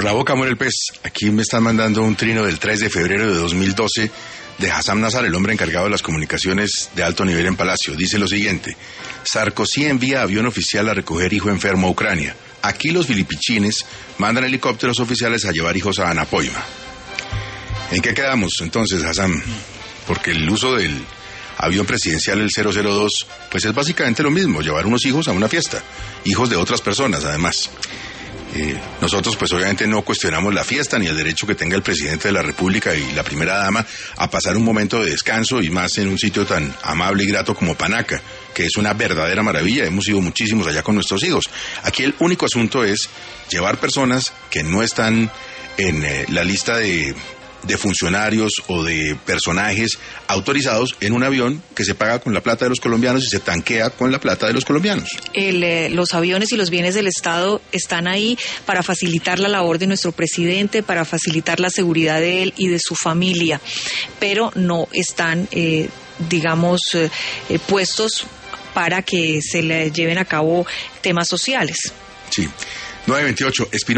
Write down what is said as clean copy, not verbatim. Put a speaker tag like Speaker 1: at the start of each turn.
Speaker 1: Por la boca muere el pez. Aquí me están mandando un trino del 3 de febrero de 2012 de Hassam Nazar, el hombre encargado de las comunicaciones de alto nivel en Palacio. Dice lo siguiente: Sarkozy envía avión oficial a recoger hijo enfermo a Ucrania. Aquí los filipichines mandan helicópteros oficiales a llevar hijos a Anapoima. ¿En qué quedamos entonces, Hassam? Porque el uso del avión presidencial, el 002, pues es básicamente lo mismo, llevar unos hijos a una fiesta, hijos de otras personas además. Nosotros pues obviamente no cuestionamos la fiesta ni el derecho que tenga el presidente de la República y la primera dama a pasar un momento de descanso, y más en un sitio tan amable y grato como Panaca, que es una verdadera maravilla. Hemos ido muchísimos allá con nuestros hijos. Aquí el único asunto es llevar personas que no están en la lista de funcionarios o de personajes autorizados en un avión que se paga con la plata de los colombianos y se tanquea con la plata de los colombianos.
Speaker 2: Los aviones y los bienes del Estado están ahí para facilitar la labor de nuestro presidente, para facilitar la seguridad de él y de su familia, pero no están, puestos para que se le lleven a cabo temas sociales.
Speaker 1: Sí. 9:28.